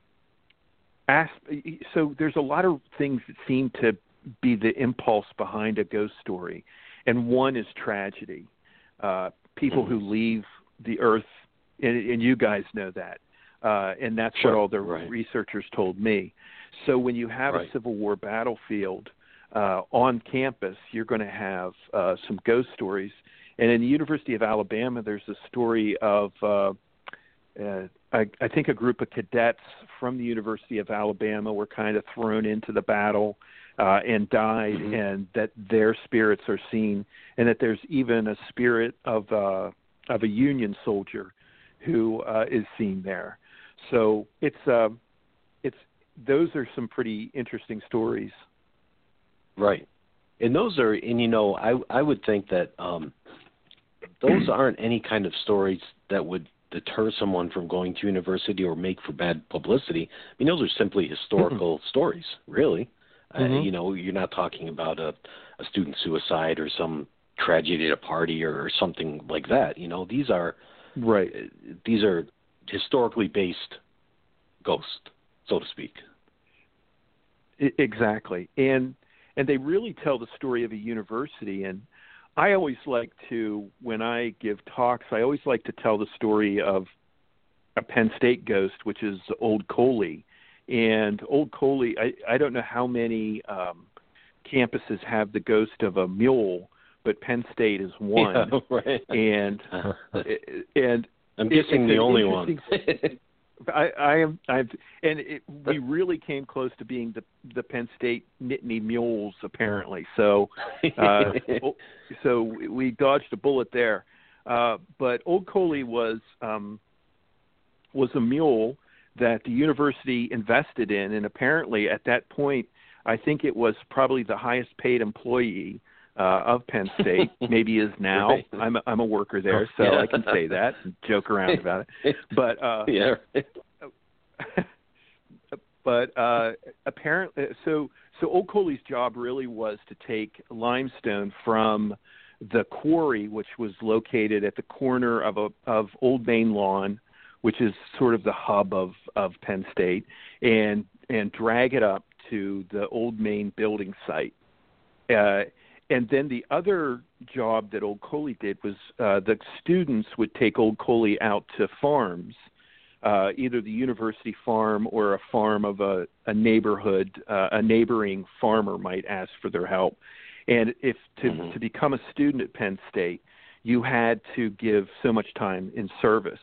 asp- so there's a lot of things that seem to be the impulse behind a ghost story, and one is tragedy. Uh, people mm-hmm. who leave the earth, and, and you guys know that, uh, and that's sure. what all the right. researchers told me. So when you have right. a Civil War battlefield uh, on campus, you're going to have uh, some ghost stories. And in the University of Alabama, there's a story of, uh, uh, I, I think, a group of cadets from the University of Alabama were kind of thrown into the battle uh, and died, mm-hmm. and that their spirits are seen, and that there's even a spirit of uh, of a Union soldier who uh, is seen there. So it's uh, it's those are some pretty interesting stories. Right. And those are, and you know, I I would think that um, those aren't any kind of stories that would deter someone from going to university or make for bad publicity. I mean, those are simply historical mm-hmm. stories, really. Mm-hmm. Uh, you know, you're not talking about a, a student suicide or some tragedy at a party or, or something like that. You know, these are right. Uh, these are historically based ghosts, so to speak. Exactly, and and they really tell the story of a university. And I always like to, when I give talks, I always like to tell the story of a Penn State ghost, which is Old Coley. And Old Coley, I, I don't know how many um, campuses have the ghost of a mule, but Penn State is one. Yeah, right. And and I'm guessing the only one. I, I am, I've, and it, we really came close to being the the Penn State Nittany Mules, apparently. So, uh, so we dodged a bullet there. Uh, but Old Coley was um, was a mule that the university invested in, and apparently at that point, I think it was probably the highest paid employee uh, of Penn State. Maybe is now. Right. I'm a, I'm a worker there, so yeah. I can say that and joke around about it. But uh, yeah. but uh, apparently, so so Old Coley's job really was to take limestone from the quarry, which was located at the corner of a of Old Main Lawn, which is sort of the hub of, of Penn State, and and drag it up to the Old Main building site. Uh, and then the other job that Old Coley did was uh, the students would take Old Coley out to farms, uh, either the university farm or a farm of a, a neighborhood, uh, a neighboring farmer might ask for their help. And if to, mm-hmm. to become a student at Penn State, you had to give so much time in service.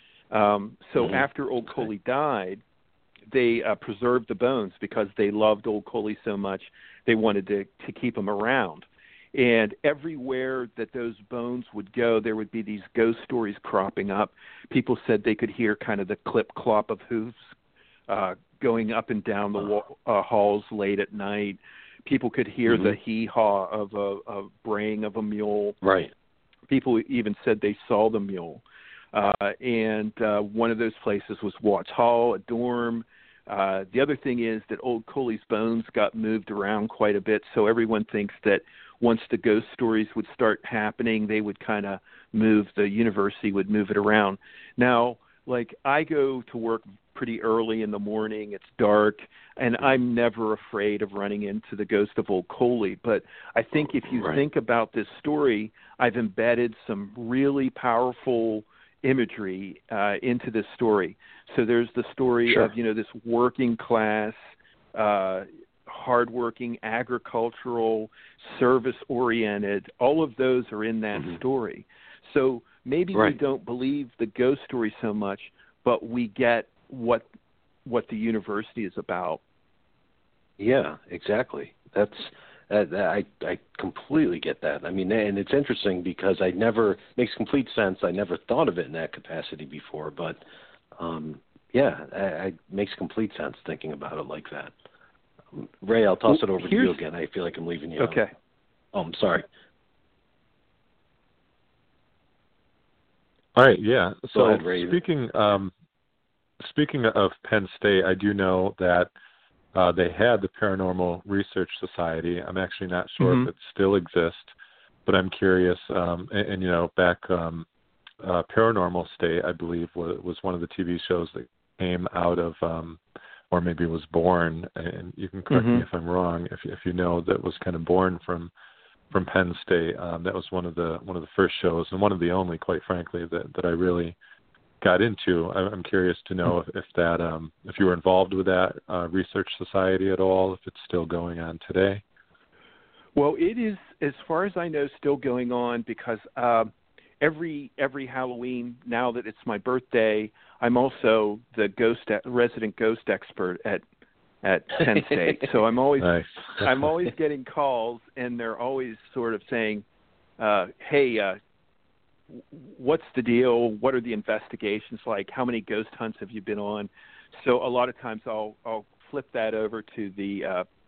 Um, so mm-hmm. after Old Coley died, they uh, preserved the bones because they loved Old Coley so much. They wanted to, to keep him around. And everywhere that those bones would go, there would be these ghost stories cropping up. People said they could hear kind of the clip-clop of hooves uh, going up and down the wall, uh, halls late at night. People could hear mm-hmm. the hee-haw of a, a braying of a mule. Right. People even said they saw the mule. Uh, and uh, one of those places was Watts Hall, a dorm. Uh, the other thing is that Old Coley's bones got moved around quite a bit, so everyone thinks that once the ghost stories would start happening, they would kind of move, the university would move it around. Now, like, I go to work pretty early in the morning, it's dark, and I'm never afraid of running into the ghost of Old Coley. But I think if you right. think about this story, I've embedded some really powerful imagery uh, into this story. So there's the story sure. of, you know, this working class, uh, hardworking, agricultural, service-oriented. All of those are in that mm-hmm. story. So maybe right. we don't believe the ghost story so much, but we get what what the university is about. Yeah, exactly. That's uh, I I completely get that. I mean, and it's interesting because I never makes complete sense. I never thought of it in that capacity before, but um, yeah, I, I makes complete sense thinking about it like that. Um, Ray, I'll toss well, it over to you again. I feel like I'm leaving you. Okay. Out. Oh, I'm sorry. All right. Yeah. So Go ahead, Ray. speaking um, speaking of Penn State, I do know that uh, they had the Paranormal Research Society. I'm actually not sure mm-hmm. if it still exists, but I'm curious. Um, and, and you know, back um, uh, Paranormal State, I believe, was, was one of the T V shows that came out of, um, or maybe was born. And you can correct mm-hmm. me if I'm wrong. If if you know, that was kind of born from. From Penn State, um, that was one of the one of the first shows, and one of the only, quite frankly, that, that I really got into. I'm curious to know if, if that um, if you were involved with that uh, research society at all, if it's still going on today. Well, it is, as far as I know, still going on because uh, every every Halloween, now that it's my birthday, I'm also the ghost resident ghost expert at. at Penn State. So I'm always nice. I'm always getting calls, and they're always sort of saying, uh, hey, uh, what's the deal? What are the investigations like? How many ghost hunts have you been on? So a lot of times I'll I'll flip that over to the uh,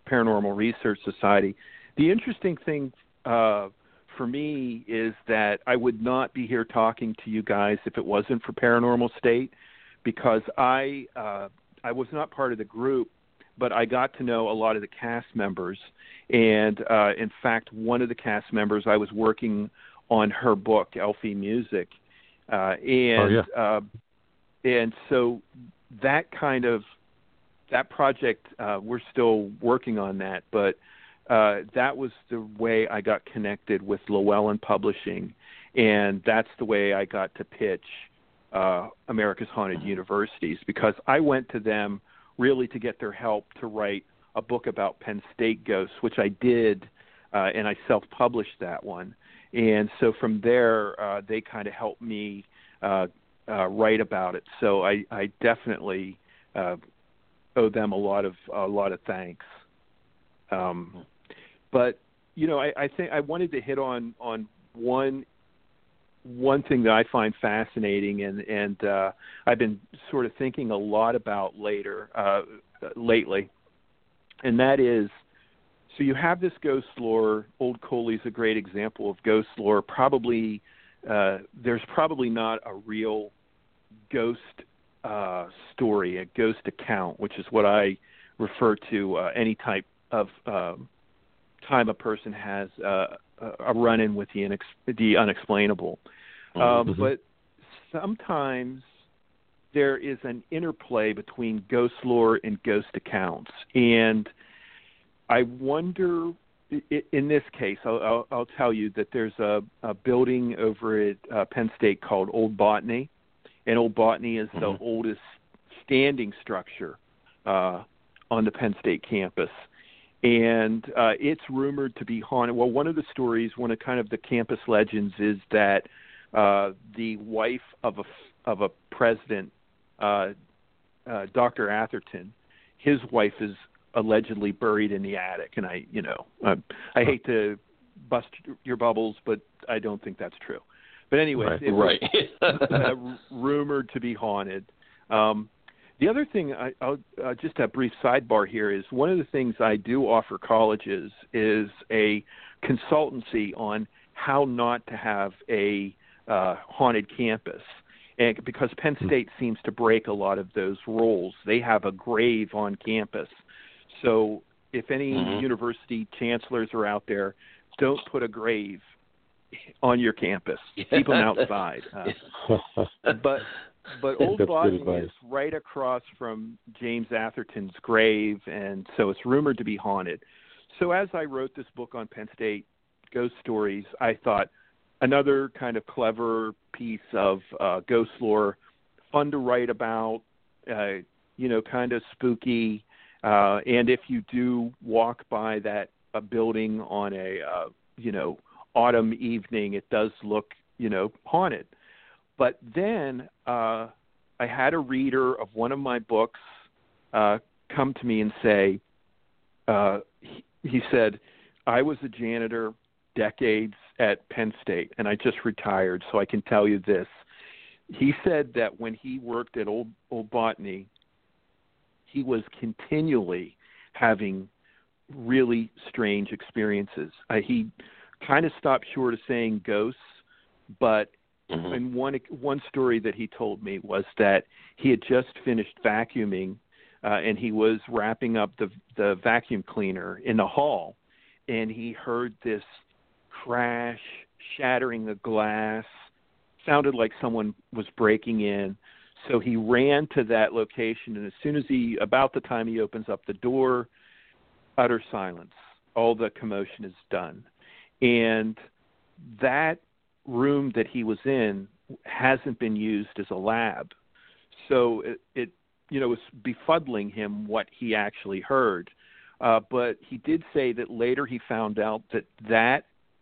Paranormal Research Society. The interesting thing uh, for me is that I would not be here talking to you guys if it wasn't for Paranormal State, because I uh, I was not part of the group, but I got to know a lot of the cast members. And, uh, in fact, one of the cast members, I was working on her book, Elfie Music. Uh, and, oh, yeah. uh, and so that kind of, that project, uh, we're still working on that, but uh, that was the way I got connected with Llewellyn Publishing. And that's the way I got to pitch uh, America's Haunted Universities, because I went to them really to get their help to write a book about Penn State ghosts, which I did, uh, and I self-published that one. And so from there, uh, they kind of helped me uh, uh, write about it. So I, I definitely uh, owe them a lot of a lot of thanks. Um, but you know, I, I think I wanted to hit on on one one thing that I find fascinating, and and uh, I've been sort of thinking a lot about later uh, lately. And that is, so you have this ghost lore. Old Coley's a great example of ghost lore. Probably, uh, there's probably not a real ghost uh, story, a ghost account, which is what I refer to uh, any type of uh, time a person has uh, a run-in with the, inex- the unexplainable. Um, Mm-hmm. But sometimes there is an interplay between ghost lore and ghost accounts. And I wonder, in this case, I'll, I'll, I'll tell you that there's a, a building over at uh, Penn State called Old Botany. And Old Botany is mm-hmm. the oldest standing structure uh, on the Penn State campus. And uh, it's rumored to be haunted. Well, one of the stories, one of kind of the campus legends, is that uh, the wife of a, of a president, Uh, uh, Doctor Atherton, his wife is allegedly buried in the attic, and I, you know, uh, I hate to bust your bubbles, but I don't think that's true. But anyways, right. it was right. uh, rumored to be haunted. Um, the other thing, I, I'll uh, just a brief sidebar here, is one of the things I do offer colleges is a consultancy on how not to have a uh, haunted campus. And because Penn State seems to break a lot of those rules, they have a grave on campus. So if any mm-hmm. university chancellors are out there, don't put a grave on your campus. Keep them outside. Uh, but but Old Botany is right across from James Atherton's grave, and so it's rumored to be haunted. So as I wrote this book on Penn State ghost stories, I thought, another kind of clever piece of uh, ghost lore, fun to write about, uh, you know, kind of spooky. Uh, and if you do walk by that a building on a, uh, you know, autumn evening, it does look, you know, haunted. But then uh, I had a reader of one of my books uh, come to me and say, uh, he, he said, I was a janitor decades at Penn State, and I just retired, so I can tell you this. He said that when he worked at Old, Old Botany, he was continually having really strange experiences. Uh, he kind of stopped short of saying ghosts, but mm-hmm. in one one story that he told me was that he had just finished vacuuming, uh, and he was wrapping up the the vacuum cleaner in the hall, and he heard this crash, shattering of glass, sounded like someone was breaking in. So he ran to that location, and as soon as he, about the time he opens up the door, utter silence. All the commotion is done. And that room that he was in hasn't been used as a lab. So it, it you know, was befuddling him what he actually heard. Uh, but he did say that later he found out that that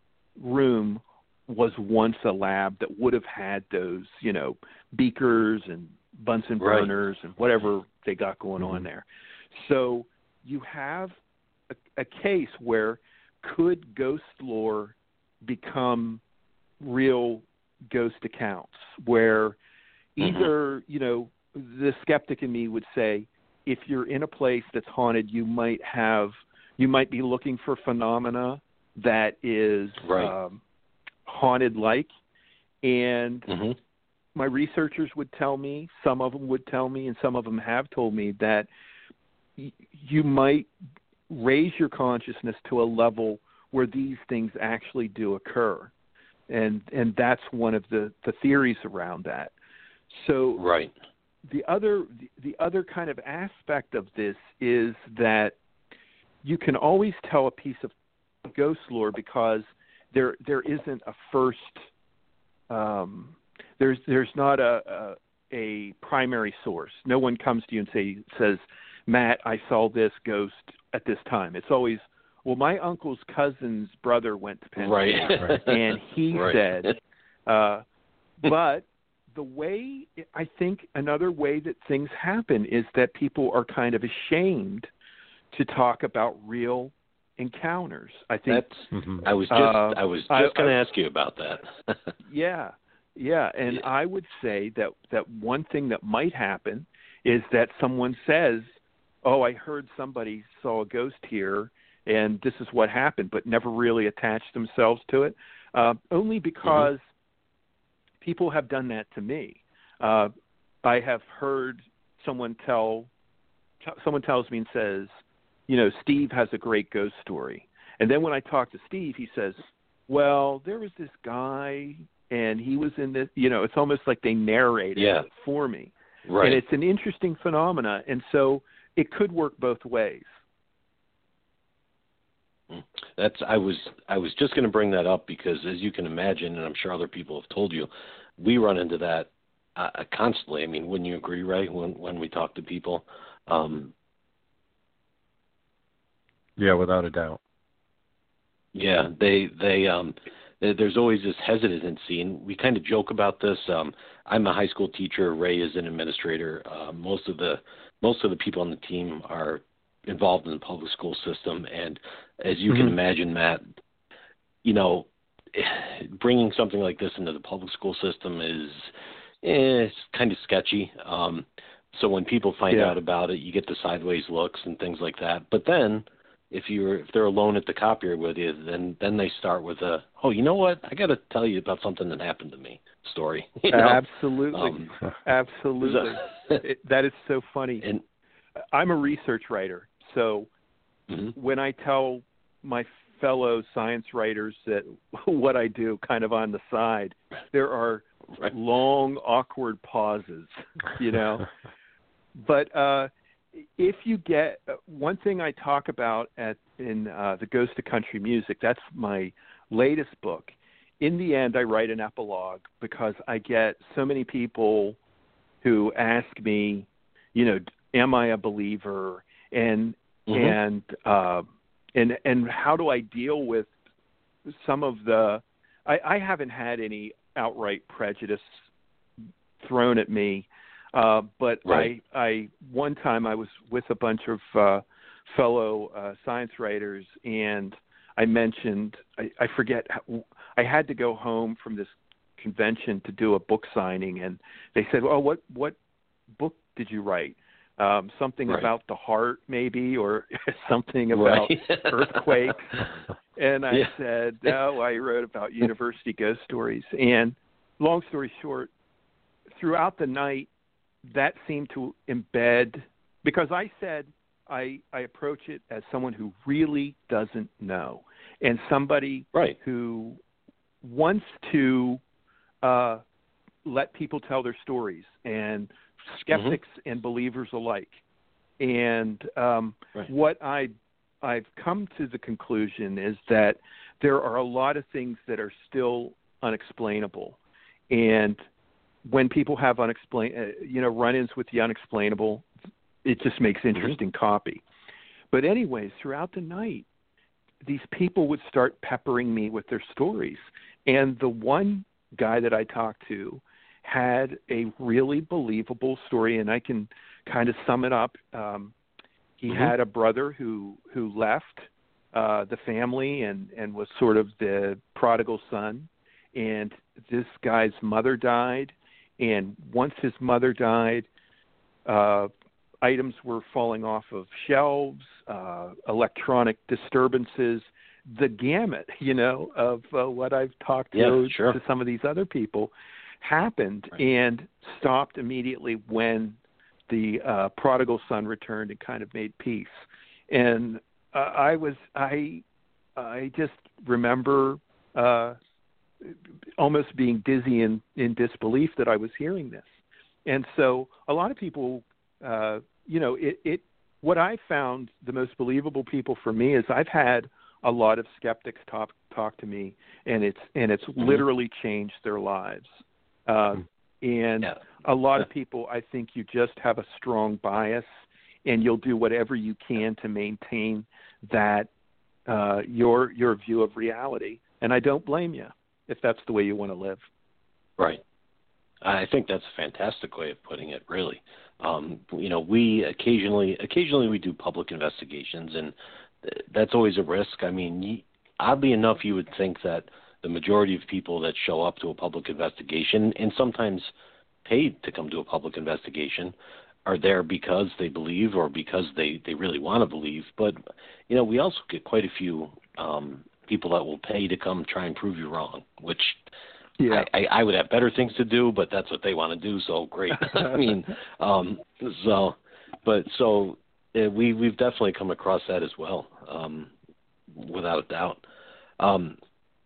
room was once a lab that would have had those, you know, beakers and Bunsen burners right. and whatever they got going mm-hmm. on there. So you have a, a case where could ghost lore become real ghost accounts where either, mm-hmm. you know, the skeptic in me would say, if you're in a place that's haunted, you might have you might be looking for phenomena that is right. um, haunted-like, and mm-hmm. my researchers would tell me, some of them would tell me, and some of them have told me that y- you might raise your consciousness to a level where these things actually do occur. And and that's one of the, the theories around that. So right. the other the, the other kind of aspect of this is that you can always tell a piece of ghost lore because there there isn't a first um, there's there's not a, a a primary source. No one comes to you and say says, Matt, I saw this ghost at this time. It's always, well, my uncle's cousin's brother went to Penn right. State, and he right. said, uh, but the way, I think another way that things happen is that people are kind of ashamed to talk about real encounters. I think that's, mm-hmm. I was just, uh, I was just going to ask you about that. yeah. Yeah. And yeah. I would say that, that one thing that might happen is that someone says, oh, I heard somebody saw a ghost here, and this is what happened, but never really attached themselves to it, uh, only because mm-hmm. people have done that to me. Uh, I have heard someone tell, t- someone tells me and says, you know, Steve has a great ghost story. And then when I talk to Steve, he says, well, there was this guy, and he was in this, you know, it's almost like they narrated yeah. it for me. Right. And it's an interesting phenomena, and so it could work both ways. That's I was I was just going to bring that up because, as you can imagine, and I'm sure other people have told you, we run into that uh, constantly. I mean, wouldn't you agree, Ray? When when we talk to people, um, yeah, without a doubt. Yeah, they they um, there's always this hesitancy, and we kind of joke about this. Um, I'm a high school teacher. Ray is an administrator. Uh, most of the most of the people on the team are involved in the public school system, and as you mm-hmm. can imagine, Matt, you know, bringing something like this into the public school system is eh, it's kind of sketchy. Um, so when people find yeah. out about it, you get the sideways looks and things like that. But then, if you're if they're alone at the copier with you, then then they start with a, oh, you know what? I got to tell you about something that happened to me story. You know? Absolutely, um, absolutely. it, that is so funny. And I'm a research writer, so mm-hmm. when I tell my fellow science writers that what I do kind of on the side, there are right. long, awkward pauses, you know. But uh, if you get uh, one thing I talk about at in uh, the Ghost of Country Music, that's my latest book. In the end, I write an epilogue because I get so many people who ask me, you know, am I a believer, and mm-hmm. and uh, and and how do I deal with some of the? I, I haven't had any outright prejudice thrown at me. Uh, but right. I, I, one time I was with a bunch of uh, fellow uh, science writers, and I mentioned, I, I forget, how, I had to go home from this convention to do a book signing, and they said, "Oh, what what book did you write? Um, something right. about the heart, maybe, or something about right. earthquakes?" And I yeah. said, "No, I wrote about university ghost stories." And long story short, throughout the night, that seemed to embed, because I said I, I approach it as someone who really doesn't know, and somebody right. who wants to uh, let people tell their stories, and skeptics mm-hmm. and believers alike. And um, right. what I, I've come to the conclusion is that there are a lot of things that are still unexplainable, and when people have unexplain, uh, you know, run-ins with the unexplainable, it just makes interesting mm-hmm. copy. But anyways, throughout the night, these people would start peppering me with their stories. And the one guy that I talked to had a really believable story, and I can kind of sum it up. Um, he mm-hmm. had a brother who, who left uh, the family and, and was sort of the prodigal son. And this guy's mother died. And once his mother died, uh, items were falling off of shelves, uh, electronic disturbances, the gamut, you know, of uh, what I've talked to, yeah, sure. to some of these other people happened right. and stopped immediately when the uh, prodigal son returned and kind of made peace. And uh, I was, I, I just remember uh, almost being dizzy in, in disbelief that I was hearing this. And so a lot of people, uh, you know, it, it, what I found the most believable people for me is I've had a lot of skeptics talk, talk to me, and it's, and it's mm-hmm. literally changed their lives. Uh, and yeah. a lot of people, I think you just have a strong bias, and you'll do whatever you can to maintain that uh, your your view of reality. And I don't blame you if that's the way you want to live. Right. I think that's a fantastic way of putting it, really. Um, you know, we occasionally, occasionally we do public investigations, and that's always a risk. I mean, oddly enough, you would think that the majority of people that show up to a public investigation, and sometimes paid to come to a public investigation, are there because they believe or because they, they really want to believe. But, you know, we also get quite a few um, people that will pay to come try and prove you wrong, which yeah. I, I, I would have better things to do, but that's what they want to do, so great. I mean, um, so, but so uh, we, we've definitely come across that as well, um, without a doubt. Um,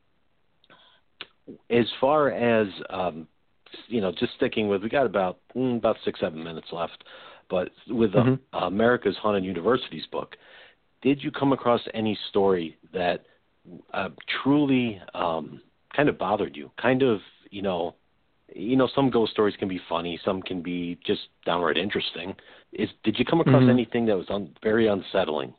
as far as, um, you know, just sticking with, we got about mm, about six, seven minutes left, but with uh, mm-hmm. America's Haunted Universities book, did you come across any story that uh, truly um, kind of bothered you? Kind of, you know, you know, some ghost stories can be funny, some can be just downright interesting. Is did you come across mm-hmm. anything that was un- very unsettling?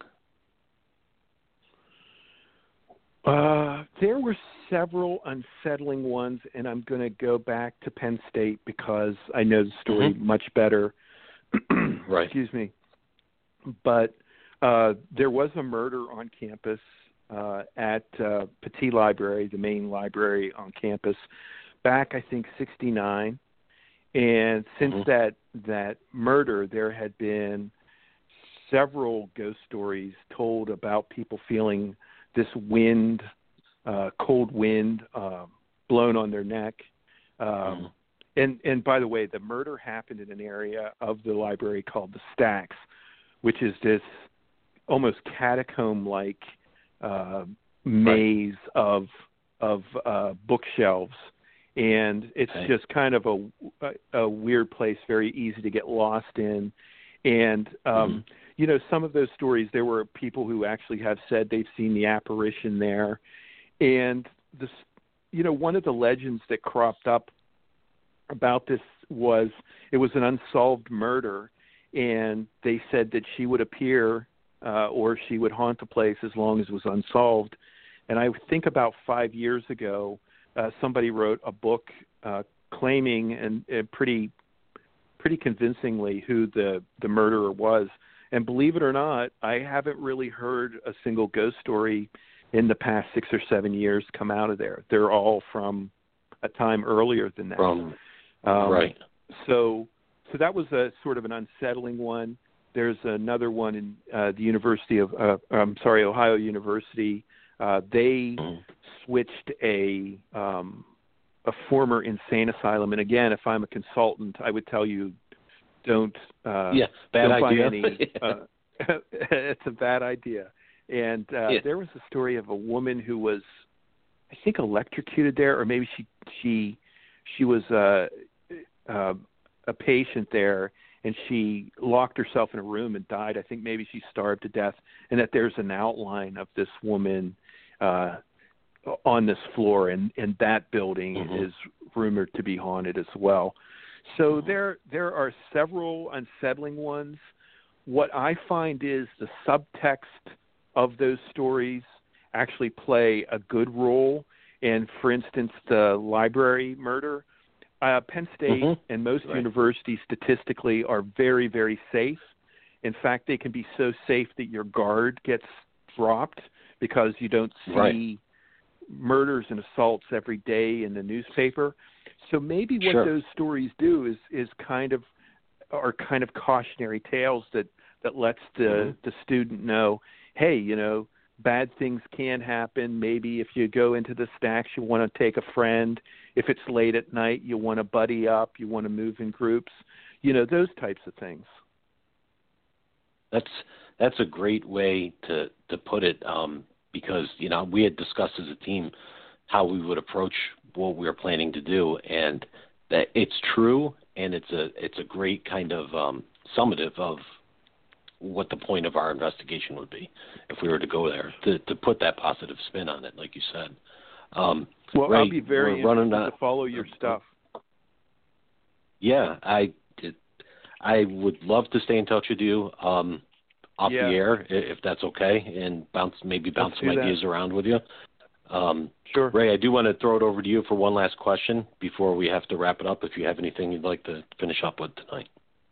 Uh, there were several unsettling ones, and I'm going to go back to Penn State because I know the story mm-hmm. much better. Right. Excuse me. But uh, there was a murder on campus uh, at uh, Petit Library, the main library on campus, back, I think, sixty-nine. And since mm-hmm. that, that murder, there had been several ghost stories told about people feeling this wind, uh, cold wind, uh, blown on their neck. Um, mm-hmm. and, and by the way, the murder happened in an area of the library called the Stacks, which is this almost catacomb-like uh, maze right. of of uh, bookshelves. And it's okay. just kind of a, a, a weird place, very easy to get lost in. And, um, mm-hmm. you know, some of those stories, there were people who actually have said they've seen the apparition there. And, this, you know, one of the legends that cropped up about this was it was an unsolved murder, and they said that she would appear uh, or she would haunt the place as long as it was unsolved. And I think about five years ago, uh, somebody wrote a book uh, claiming and, and pretty pretty convincingly who the, the murderer was. And believe it or not, I haven't really heard a single ghost story in the past six or seven years come out of there. They're all from a time earlier than that. From, um, right. So so that was a sort of an unsettling one. There's another one in uh, the University of, uh, I'm sorry, Ohio University. Uh, they mm. switched a um, a former insane asylum. And again, if I'm a consultant, I would tell you don't, uh, yeah, bad don't idea. buy any. uh, it's a bad idea. And uh, yeah. there was a story of a woman who was, I think, electrocuted there, or maybe she she she was uh, uh, a patient there, and she locked herself in a room and died. I think maybe she starved to death, and that there's an outline of this woman uh, on this floor, and, and that building mm-hmm. is rumored to be haunted as well. So mm-hmm. there there are several unsettling ones. What I find is the subtext of those stories actually play a good role. And for instance, the library murder, uh, Penn State mm-hmm. and most right. universities statistically are very, very safe. In fact, they can be so safe that your guard gets dropped because you don't see right. murders and assaults every day in the newspaper. So maybe what sure. those stories do is, is kind of are kind of cautionary tales that, that lets the, mm-hmm. the student know, hey, you know, bad things can happen. Maybe if you go into the stacks, you want to take a friend. If it's late at night, you want to buddy up. You want to move in groups. You know, those types of things. That's that's a great way to, to put it um, because, you know, we had discussed as a team how we would approach what we were planning to do, and that it's true, and it's a it's a great kind of um, summative of what the point of our investigation would be if we were to go there, to, to put that positive spin on it, like you said. Um, well, Ray, I'll be very interested on, to follow your stuff. Yeah, I I would love to stay in touch with you um, off yeah. the air, if that's okay, and bounce maybe bounce Let's some do ideas that. around with you. Um, sure. Ray, I do want to throw it over to you for one last question before we have to wrap it up, if you have anything you'd like to finish up with tonight.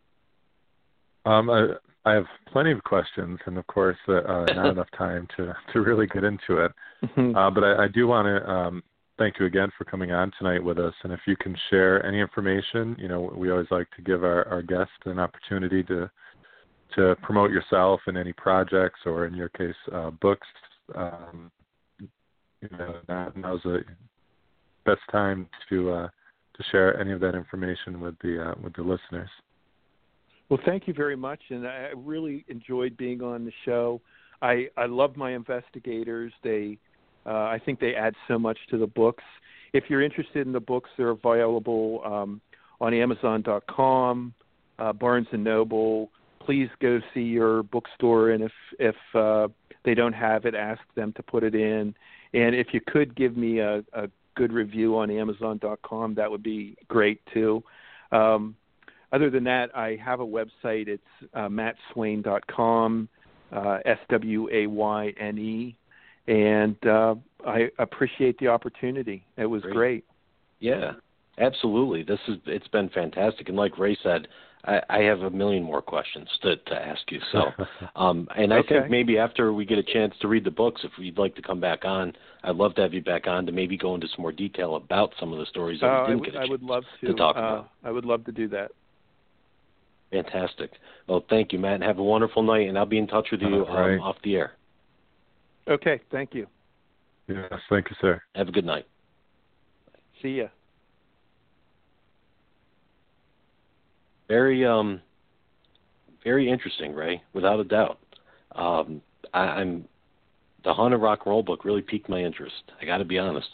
Um, I, I have plenty of questions, and of course, uh, uh, not enough time to, to really get into it. Uh, but I, I do want to um, thank you again for coming on tonight with us. And if you can share any information, you know, we always like to give our, our guests an opportunity to to promote yourself in any projects, or in your case, uh, books. Um, you know, now, now's the best time to uh, to share any of that information with the uh, with the listeners. Well, thank you very much, and I really enjoyed being on the show. I, I love my investigators. They, uh, I think they add so much to the books. If you're interested in the books, they're available um, on Amazon dot com, uh, Barnes and Noble. Please go see your bookstore, and if if uh, they don't have it, ask them to put it in. And if you could give me a, a good review on Amazon dot com, that would be great too. Um, Other than that, I have a website. It's uh, matt swain dot com, uh, S W A Y N E, and uh, I appreciate the opportunity. It was great. great. Yeah, absolutely. This is it's been fantastic, and like Ray said, I, I have a million more questions to, to ask you. So, um, and I okay. think maybe after we get a chance to read the books, if you'd like to come back on, I'd love to have you back on to maybe go into some more detail about some of the stories that uh, we didn't I get a w- chance I would love to, to talk uh, about. I would love to do that. Fantastic. Well, thank you, Matt. Have a wonderful night, and I'll be in touch with you right. um, off the air. Okay, thank you. Yes, thank you, sir. Have a good night. See ya. Very, um, very interesting, Ray, without a doubt. Um, I, I'm the Haunted Rock and Roll book really piqued my interest. I got to be honest.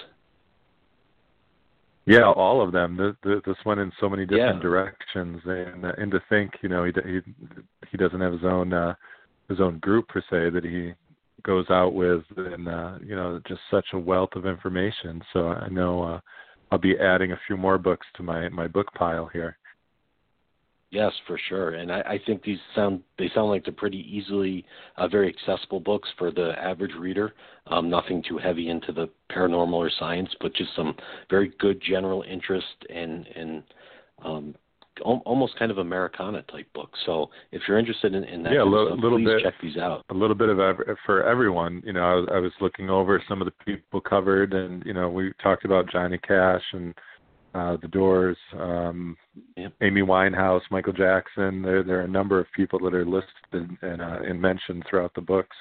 Yeah, all of them. This, this went in so many different yeah. directions, and uh, and to think, you know, he he he doesn't have his own uh, his own group per se that he goes out with, and uh, you know, just such a wealth of information. So I know uh, I'll be adding a few more books to my my book pile here. Yes, for sure, and I, I think these sound they sound like they're pretty easily, uh, very accessible books for the average reader. Um, nothing too heavy into the paranormal or science, but just some very good general interest and and um, al- almost kind of Americana type books. So if you're interested in, in that, yeah, kind a little, of stuff, little please bit, check these out. A little bit of ev- for everyone. You know, I was, I was looking over some of the people covered, and you know, we talked about Johnny Cash and. Uh, the Doors, um, yep. Amy Winehouse, Michael Jackson. There, there are a number of people that are listed and, uh, and mentioned throughout the books.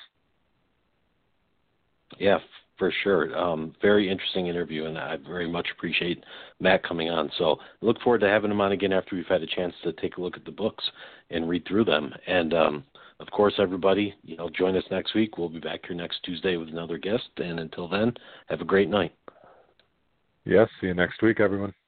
Yeah, for sure. Um, very interesting interview, and I very much appreciate Matt coming on. So I look forward to having him on again after we've had a chance to take a look at the books and read through them. And, um, of course, everybody, you know, join us next week. We'll be back here next Tuesday with another guest. And until then, have a great night. Yes, see you next week, everyone.